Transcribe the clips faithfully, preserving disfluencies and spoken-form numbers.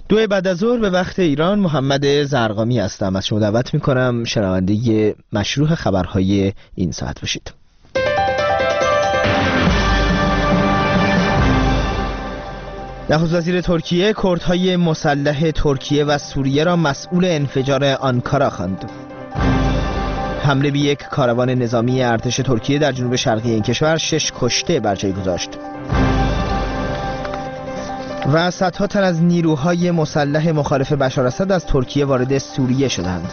دو بعد از ظهر به وقت ایران، محمد زرقامی هستم. از شما دعوت میکنم شنونده مشروع خبرهای این ساعت باشید. نخست وزیر ترکیه کردهای مسلح ترکیه و سوریه را مسئول انفجار آنکارا خواند. حمله به یک کاروان نظامی ارتش ترکیه در جنوب شرقی این کشور شش کشته بر جای گذاشت. و صدها تن از نیروهای مسلح مخالف بشار اسد از ترکیه وارد سوریه شدند.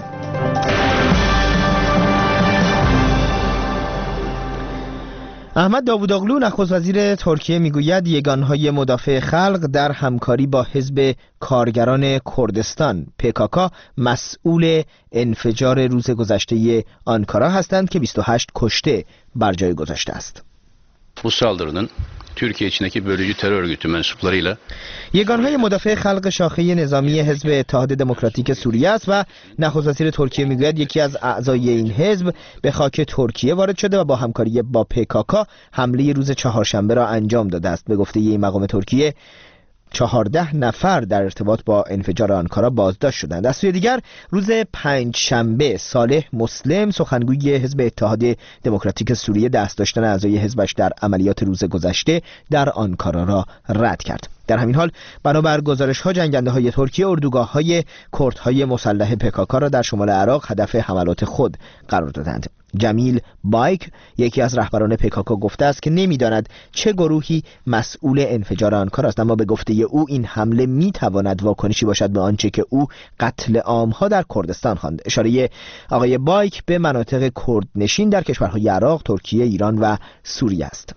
احمد داووداغلو نخست وزیر ترکیه میگوید یگانهای مدافع خلق در همکاری با حزب کارگران کردستان پی کی کی مسئول انفجار روز گذشته آنکارا هستند که بیست و هشت کشته بر جای گذاشته است. Bu saldırının Türkiye içindeki bölücü terör örgütü mensuplarıyla یگانهای مدافع خلق شاخه نظامی حزب اتحاد دموکراتیک سوریه است و نخست وزیر ترکیه میگوید یکی از اعضای این حزب به خاک ترکیه وارد شده و با همکاری با پی کی کی حمله روز چهارشنبه را انجام داده است. به گفته این مقام ترکیه چهارده نفر در ارتباط با انفجار آنکارا بازداشت شدند. از سوی دیگر روز پنجشنبه صالح مسلم سخنگوی حزب اتحاد دموکراتیک سوریه دست داشتن اعضای حزبش در عملیات روز گذشته در آنکارا را رد کرد. در همین حال بنابر گزارش‌ها جنگنده‌های ترکیه اردوگاه‌های کردهای مسلح پی کی کی را در شمال عراق هدف حملات خود قرار دادند. جمیل بایک یکی از رهبران پی کی کی گفته است که نمی‌داند چه گروهی مسئول انفجار آنکارا است، اما به گفته او این حمله می‌تواند واکنشی باشد به آنچه که او قتل عام‌ها در کردستان خواند. اشاره آقای بایک به مناطق کردنشین در کشورهای عراق، ترکیه، ایران و سوریه است.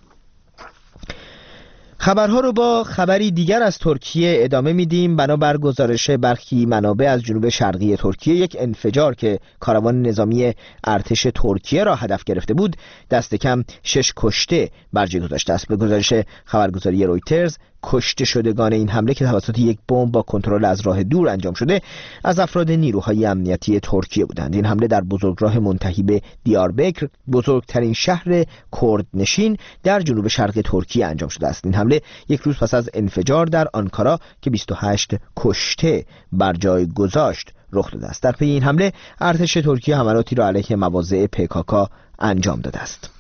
خبرها رو با خبری دیگر از ترکیه ادامه میدیم. بنابر گزارش برخی منابع از جنوب شرقی ترکیه، یک انفجار که کاروان نظامی ارتش ترکیه را هدف گرفته بود دست کم شش کشته بر جای گذاشته است. به گزارش خبرگزاری رویترز، کشته شدگان این حمله که توسط یک بمب با کنترل از راه دور انجام شده از افراد نیروهای امنیتی ترکیه بودند. این حمله در بزرگراه منتهی به دیاربکر، بزرگترین شهر کردنشین در جنوب شرق ترکیه انجام شده است. این حمله یک روز پس از انفجار در آنکارا که بیست و هشت کشته بر جای گذاشت رخ داده است. در پی این حمله ارتش ترکیه حملاتی را علیه مواضع پی کی کی انجام داده است.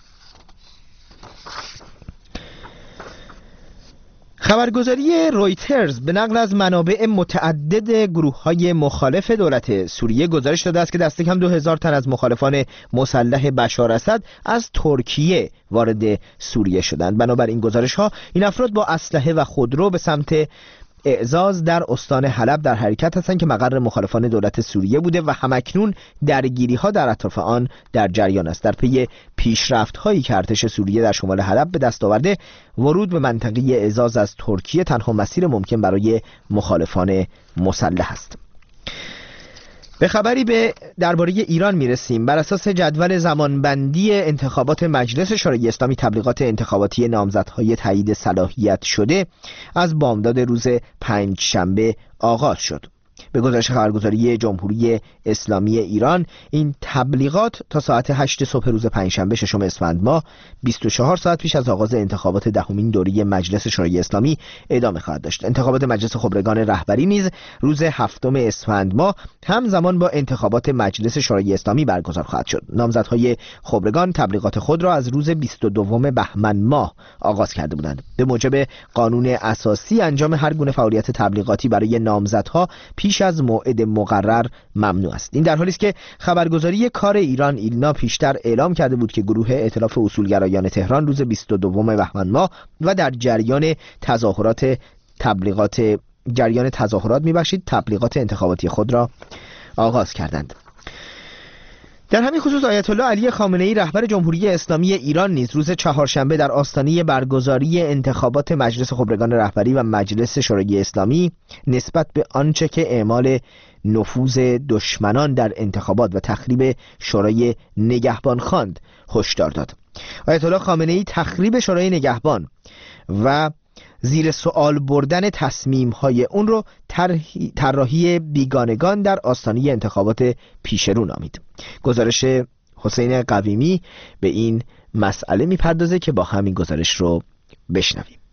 خبرگزاری رویترز به نقل از منابع متعدد گروه‌های مخالف دولت سوریه گزارش داده است که دست کم دو هزار تن از مخالفان مسلح بشار اسد از ترکیه وارد سوریه شدند. بنابر این گزارش‌ها این افراد با اسلحه و خودرو به سمت اعزاز در استان حلب در حرکت هستند که مقر مخالفان دولت سوریه بوده و همکنون درگیری‌ها در اطراف آن در جریان است. در پی پیشرفت‌هایی که ارتش سوریه در شمال حلب به دست آورده، ورود به منطقه اعزاز از ترکیه تنها مسیر ممکن برای مخالفان مسلح است. به خبری به درباره ایران میرسیم. بر اساس جدول زمانبندی انتخابات مجلس شورای اسلامی، تبلیغات انتخاباتی نامزدهای تایید صلاحیت شده از بامداد روز پنجشنبه آغاز شد. به گزارش خبرگزاری جمهوری اسلامی ایران، این تبلیغات تا ساعت هشت صبح روز پنجشنبه ششم اسفند ماه، بیست و چهار ساعت پیش از آغاز انتخابات دهمین دوره مجلس شورای اسلامی ادامه خواهد داشت. انتخابات مجلس خبرگان رهبری نیز روز هفتم اسفند ماه همزمان با انتخابات مجلس شورای اسلامی برگزار خواهد شد. نامزدهای خبرگان تبلیغات خود را از روز بیست و دوم بهمن ماه آغاز کرده بودند. به موجب قانون اساسی انجام هر گونه فعالیت تبلیغاتی برای نامزدها پیش از موعد مقرر ممنوع است. این در حالی است که خبرگزاری کار ایران ایلنا پیشتر اعلام کرده بود که گروه ائتلاف اصولگرایان تهران روز بیست و دوم بهمن ماه و در جریان تظاهرات تبلیغات جریان تظاهرات میبخشید تبلیغات انتخاباتی خود را آغاز کردند. در همین خصوص آیت الله علی خامنه‌ای رهبر جمهوری اسلامی ایران نیز روز چهارشنبه در آستانه برگزاری انتخابات مجلس خبرگان رهبری و مجلس شورای اسلامی نسبت به آنچه که اعمال نفوذ دشمنان در انتخابات و تخریب شورای نگهبان خواند هشدار داد. آیت الله خامنه‌ای تخریب شورای نگهبان و زیر سوال بردن تصمیم‌های اون رو طراحی بیگانگان در آستانه انتخابات پیشرو نامید. گزارش حسین قویمی به این مسئله میپردازه که با همین گزارش رو بشنویم.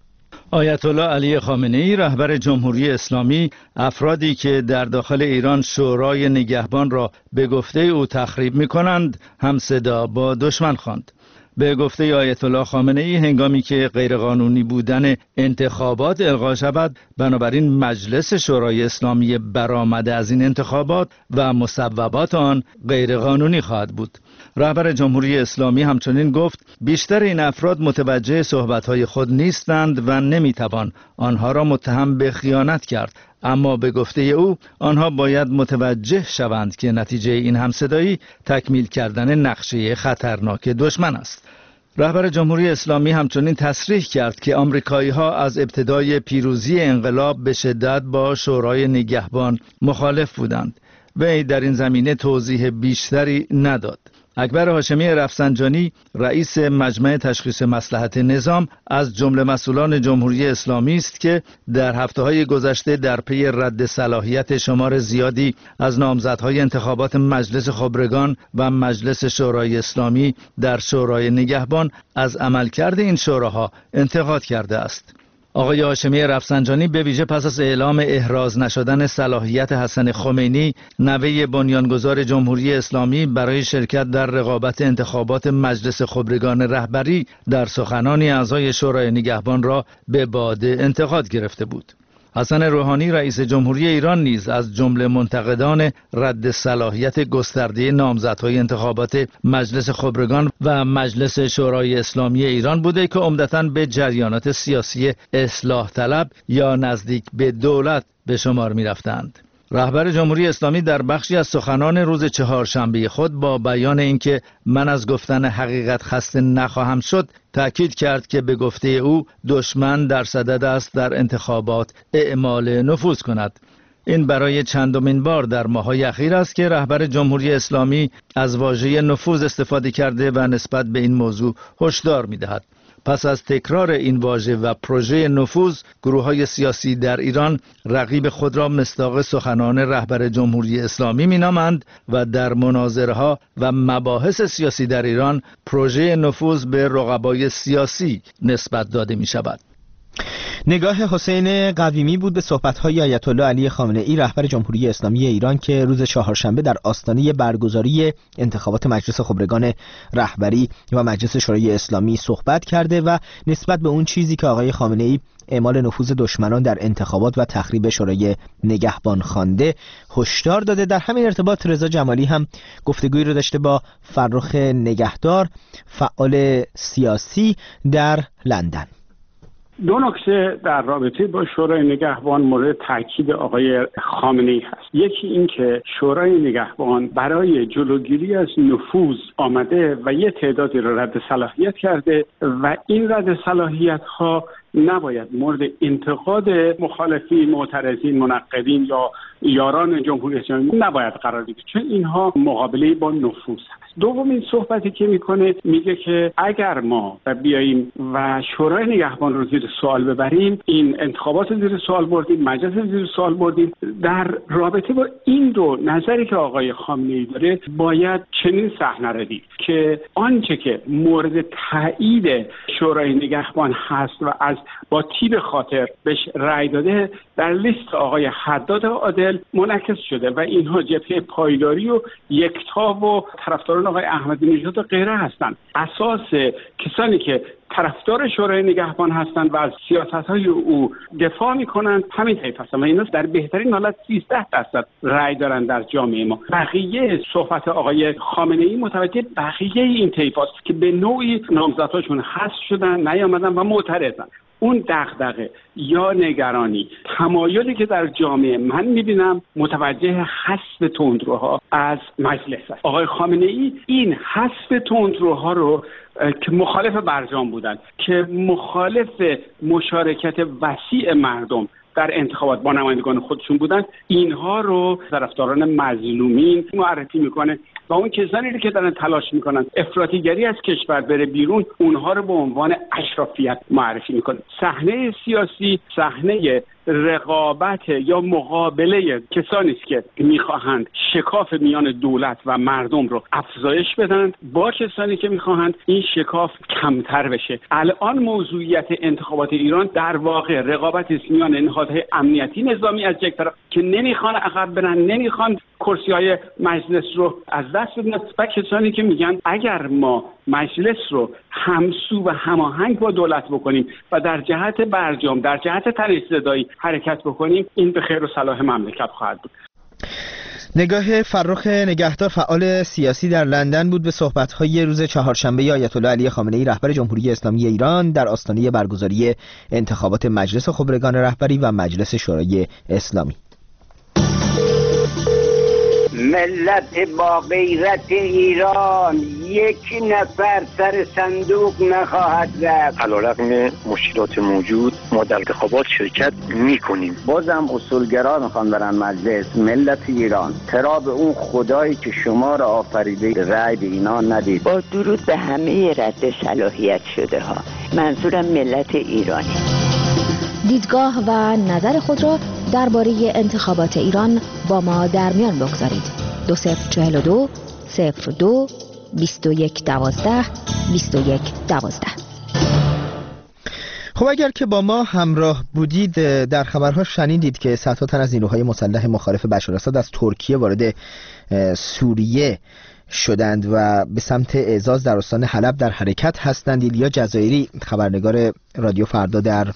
آیت الله علی خامنه‌ای رهبر جمهوری اسلامی افرادی که در داخل ایران شورای نگهبان را به گفته او تخریب می‌کنند همصدا با دشمن خواند. به گفته آیت الله خامنه‌ای هنگامی که غیرقانونی بودن انتخابات الغا شود، بنابراین مجلس شورای اسلامی برآمده از این انتخابات و مصوبات آن غیرقانونی خواهد بود. رهبر جمهوری اسلامی همچنین گفت بیشتر این افراد متوجه صحبت‌های خود نیستند و نمی‌توان آنها را متهم به خیانت کرد، اما به گفته او آنها باید متوجه شوند که نتیجه این همصدایی تکمیل کردن نقشه خطرناک دشمن است. رهبر جمهوری اسلامی همچنین تصریح کرد که آمریکایی‌ها از ابتدای پیروزی انقلاب به شدت با شورای نگهبان مخالف بودند. وی در این زمینه توضیح بیشتری نداد. اکبر هاشمی رفسنجانی رئیس مجمع تشخیص مصلحت نظام از جمله مسئولان جمهوری اسلامی است که در هفته‌های گذشته در پی رد صلاحیت شمار زیادی از نامزدهای انتخابات مجلس خبرگان و مجلس شورای اسلامی در شورای نگهبان از عملکرد این شوراها انتقاد کرده است. آقای هاشمی رفسنجانی به ویژه پس از اعلام احراز نشدن صلاحیت حسن خمینی نوه بنیانگذار جمهوری اسلامی برای شرکت در رقابت انتخابات مجلس خبرگان رهبری در سخنانی اعضای شورای نگهبان را به باده انتقاد گرفته بود. حسن روحانی رئیس جمهوری ایران نیز از جمله منتقدان رد صلاحیت گسترده نامزدهای انتخابات مجلس خبرگان و مجلس شورای اسلامی ایران بوده که عمدتاً به جریانات سیاسی اصلاح طلب یا نزدیک به دولت به شمار می رفتند. رهبر جمهوری اسلامی در بخشی از سخنان روز چهارشنبه خود با بیان اینکه من از گفتن حقیقت خسته نخواهم شد تأکید کرد که به گفته او دشمن در صدد است در انتخابات اعمال نفوذ کند. این برای چندمین بار در ماه‌های اخیر است که رهبر جمهوری اسلامی از واژه نفوذ استفاده کرده و نسبت به این موضوع هشدار می‌دهد. پس از تکرار این واژه و پروژه نفوذ، گروه‌های سیاسی در ایران رقیب خود را مصداق سخنان رهبر جمهوری اسلامی می‌نامند و در مناظره‌ها و مباحث سیاسی در ایران پروژه نفوذ به رقبای سیاسی نسبت داده می‌شود. نگاه حسین قویمی بود به صحبت‌های آیت الله علی خامنه‌ای رهبر جمهوری اسلامی ایران که روز چهارشنبه در آستانه برگزاری انتخابات مجلس خبرگان رهبری و مجلس شورای اسلامی صحبت کرده و نسبت به اون چیزی که آقای خامنه‌ای اعمال نفوذ دشمنان در انتخابات و تخریب شورای نگهبان خوانده هشدار داده. در همین ارتباط رضا جمالی هم گفتگویی رو داشته با فرخ نگهدار، فعال سیاسی در لندن. دو نکته در رابطه با شورای نگهبان مورد تاکید آقای خامنه‌ای هست. یکی این که شورای نگهبان برای جلوگیری از نفوذ آمده و یه تعدادی را رد صلاحیت کرده و این رد صلاحیت ها نباید مورد انتقاد مخالفین، معترضین، منقدین یا یاران جمهوری اسلامی نباید قرار بگیره، چون اینها مقابله با نفوذ هست. دومین صحبتی که میکنه میگه که اگر ما بیاییم و شورای نگهبان رو زیر سوال ببریم، این انتخابات رو زیر سوال بردیم، مجلس رو زیر سوال بردیم. در رابطه با این دو نظری که آقای خامنه‌ای داره باید چنین صحنه را دید که آنچه که مورد تایید شورای نگهبان هست و از با تیب خاطر بهش رأی داده در لیست آقای حداد عادل منعکس شده و اینها جبهه پایداری و یکتا و طرفداران آقای احمدی نژاد و غیره هستند. اساس کسانی که طرفدار شورای نگهبان هستند و از سیاست‌های او دفاع می‌کنند همین طیف هستند و اینا در بهترین حالت سیزده درصد رأی دارن در جامعه ما. بقیه صحبت آقای خامنه‌ای متوجه بقیه این طیف است که به نوعی نامزدهاشون حذف شدن، نیامدن و معترضن. اون دغدغه یا نگرانی، تمایلی که در جامعه من میبینم متوجه حذف تندروها از مجلس است. آقای خامنه‌ای این حذف تندروها رو که مخالف برجام بودند، که مخالف مشارکت وسیع مردم در انتخابات با نمایندگان خودشون بودن، اینها رو طرفداران مظلومین معرفی میکنه و اون کسانی که دارن تلاش میکنن افراطیگری از کشور بره بیرون، اونها رو به عنوان اشرافیت معرفی میکنه. صحنه سیاسی صحنه رقابت یا مقابله کسانی است که میخواهند شکاف میان دولت و مردم رو افزایش بدن با کسانی که میخواهند این شکاف کمتر بشه. الان موضوعیت انتخابات ایران در واقع رقابت است میان نهادهای امنیتی نظامی از یک طرف که نمیخوان عقب برن، نمیخوان کرسی‌های مجلس رو از دست بدن، و کسانی که میگن اگر ما مجلس رو همسو و هماهنگ با دولت بکنیم و در جهت برجام، در جهت تنش زدایی حرکت بکنیم، این به خیر و صلاح مملکت خواهد بود. نگاه فرخ نگهدار، فعال سیاسی در لندن بود به صحبت‌های روز چهارشنبه آیت الله علی خامنه‌ای رهبر جمهوری اسلامی ایران در آستانه برگزاری انتخابات مجلس خبرگان رهبری و مجلس شورای اسلامی. ملت با غیرت ایران یک نفر سر صندوق نخواهد رفت. علیرغم مشکلات موجود ما در انتخابات شرکت میکنیم. بازم اصولگرا میخوان برن مجلس. ملت ایران چرا به اون خدایی که شما را آفریده رأی به اینا ندید؟ با درود به همه رد صلاحیت شده ها، منظورم ملت ایرانی. دیدگاه و نظر خود را درباره انتخابات ایران با ما در میان بگذارید. دو صفر چهل و دو صفر دو بیست و یک دوازده بیست و یک دوازده. خب اگر که با ما همراه بودید در خبرها شنیدید که صدها تن از نیروهای مسلح مخالف بشاراسد از ترکیه وارد سوریه شدند و به سمت اعزاز در استان حلب در حرکت هستند. ایلیا جزایری خبرنگار رادیو فردا در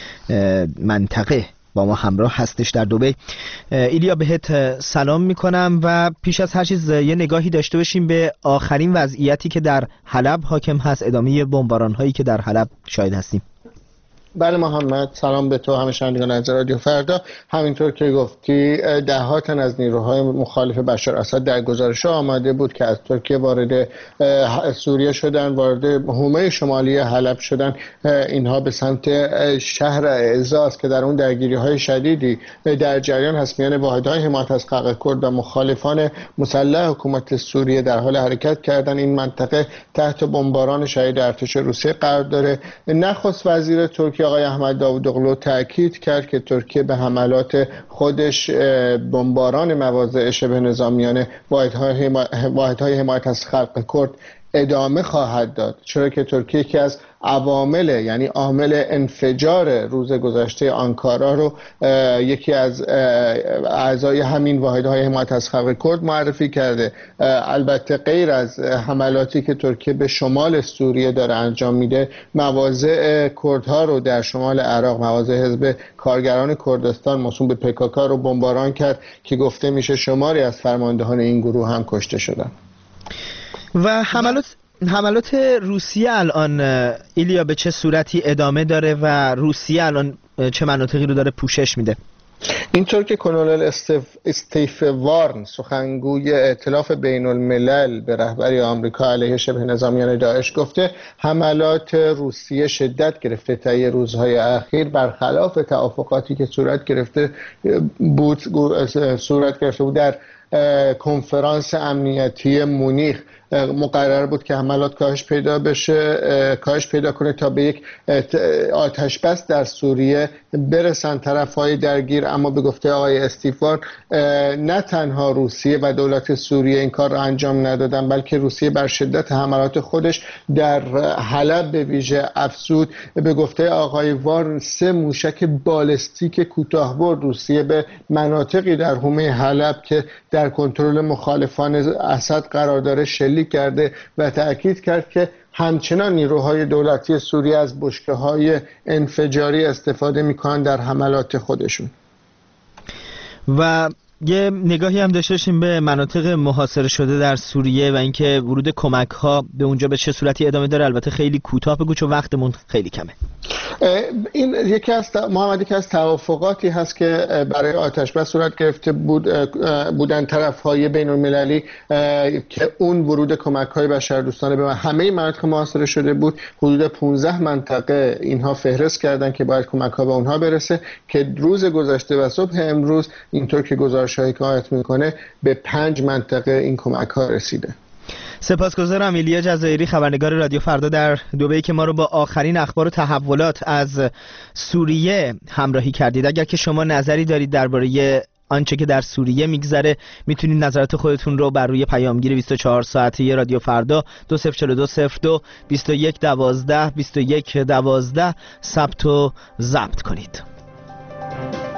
منطقه با ما همراه هستش در دبی. ایلیا بهت سلام میکنم و پیش از هر چیز یه نگاهی داشته باشیم به آخرین وضعیتی که در حلب حاکم هست، ادامه بمباران هایی که در حلب شاهد هستیم. بله محمد، سلام به تو، همه شنوندگان از رادیو فردا. همینطور که گفتی ده ها تن از نیروهای مخالف بشار اسد در گزارش آمده بود که از ترکیه وارد سوریه شدن، وارد حومه شمالی حلب شدن. اینها به سمت شهر اعزاز که در اون درگیری های شدیدی در جریان هست میان واحدهای حمایت از خلق کرد و مخالفان مسلح حکومت سوریه در حال حرکت کردن. این منطقه تحت بمباران شدید ارتش روسیه قرار داره. نخست وزیر ترکیه آقای احمد داوودوغلو تاکید کرد که ترکیه به حملات خودش بمباران مواضع شبه نظامیان واحدهای واحدهای حمایت از خلق کرد ادامه خواهد داد، چرا که ترکیه یکی از عوامل یعنی عامل انفجار روز گذشته آنکارا رو یکی از اعضای همین واحدهای حمایت از خلق کرد معرفی کرده. البته غیر از حملاتی که ترکیه به شمال سوریه داره انجام میده، مواضع کردها رو در شمال عراق، مواضع حزب کارگران کردستان موسوم به پکاکا رو بمباران کرد که گفته میشه شماری از فرماندهان این گروه هم کشته شدن. و حملات حملات روسیه الان ایلیا به چه صورتی ادامه داره و روسیه الان چه مناطقی رو داره پوشش میده؟ اینطور که کنونل استف... استیف وارن سخنگوی ائتلاف بین الملل به رهبری آمریکا علیه شبه نظامیان داعش گفته، حملات روسیه شدت گرفته طی روزهای اخیر، برخلاف توافقاتی که صورت گرفته بود صورت گرفته بود در کنفرانس امنیتی مونیخ. مقرر بود که حملات کاهش پیدا بشه کاهش پیدا کنه تا به یک آتش بس در سوریه برسن طرفهای درگیر. اما به گفته آقای استیفان نه تنها روسیه و دولت سوریه این کار را انجام ندادن، بلکه روسیه بر شدت حملات خودش در حلب به ویژه افزود. به گفته آقای وارن سه موشک بالستیک کوتاه‌برد روسیه به مناطقی در حومه حلب که در کنترل مخالفان اسد قرار داره شلیک کرده و تأکید کرد که همچنان نیروهای دولتی سوریه از بشکه‌های انفجاری استفاده می‌کنند در حملات خودشون. و یه نگاهی هم داشته باشیم به مناطق محاصره شده در سوریه و اینکه ورود کمک‌ها به اونجا به چه صورتی ادامه داره. البته خیلی کوتاه بگو چون وقتمون خیلی کمه. این یکی از محمد یکی از توافقاتی هست که برای آتش بس صورت گرفته بود بودن طرف‌های بین‌المللی که اون ورود کمک‌های بشردوستانه به همه مناطق محاصره شده بود. حدود پانزده منطقه اینها فهرست کردن که باید کمک‌ها به اونها برسه که روز گذشته و صبح امروز اینطور که گزارش‌های حکایت می‌کنه به پنج منطقه این کمک‌ها رسیده. سپاسگزارم ایلیا جزایری، خبرنگار رادیو فردا در دبی که ما رو با آخرین اخبار و تحولات از سوریه همراهی کردید. اگر که شما نظری دارید درباره آنچه که در سوریه میگذره میتونید نظرات خودتون رو بر روی پیامگیر بیست و چهار ساعته رادیو فردا دو صفر چهار دو صفر دو بیست و یک دوازده بیست و یک دوازده ثبت و ضبط کنید.